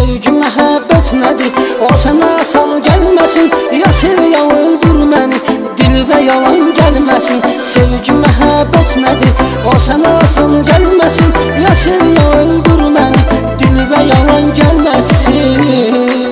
Sevgi məhəbbət nədir? O sənə asan gəlməsin. Ya sev ya öldür məni, dil və yalan gəlməsin. Sevgi məhəbbət nədir? O sənə asan gəlməsin. Ya sev ya öldür məni, dil və yalan gəlməsin.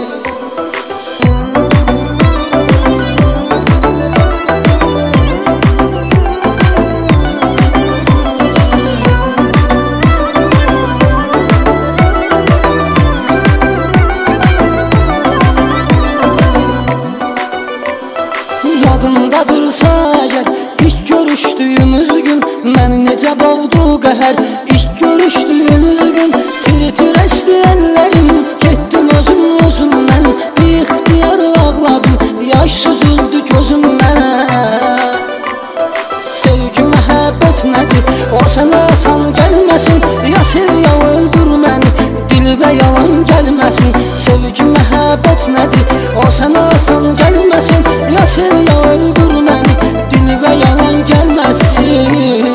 Yadındadırsa əgər ilk görüşdüyümüz gün məni necə boğdu qəhər. İlk görüşdüyümüz gün tir-tir əsdi əllərim, getdim özümdən, ixtiyar ağladım, yaş süzüldü gözümdən. Sevgi məhəbbət nədir? O sənə asan gəlməsin. Ya sev ya öldür məni, dil və yalan gəlməsin. Sevgi məhəbbət nədir? O sənə asan gəlməsin. Ya sev ya öldür məni, dil və yalan gəlməsin.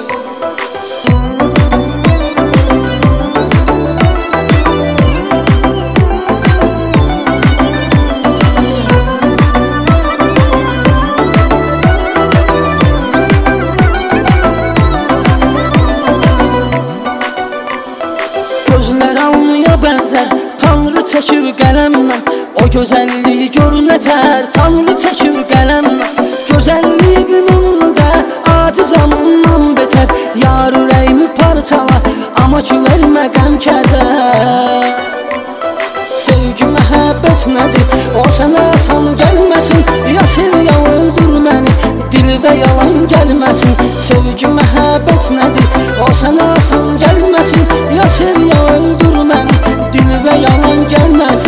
Gözlər almaya bənzər, Tanrı çəkir qələmlə. O gözəlliyi gör nətər, Tanrı çəkir qələmlə. Gözəlliyin önündə acizam ondan betər. Yar ürəyimi parçalar, amma ki vermə qəm-kədər. Sevgi məhəbbət nədir? O sənə asan gəlməsin. Ya sev ya öldür məni, dil və yalan gəlməsin. Sevgi məhəbbət nədir? O sənə asan gəlməsin. Ya sev ya öldür məni, dil və yalan gəlməsin.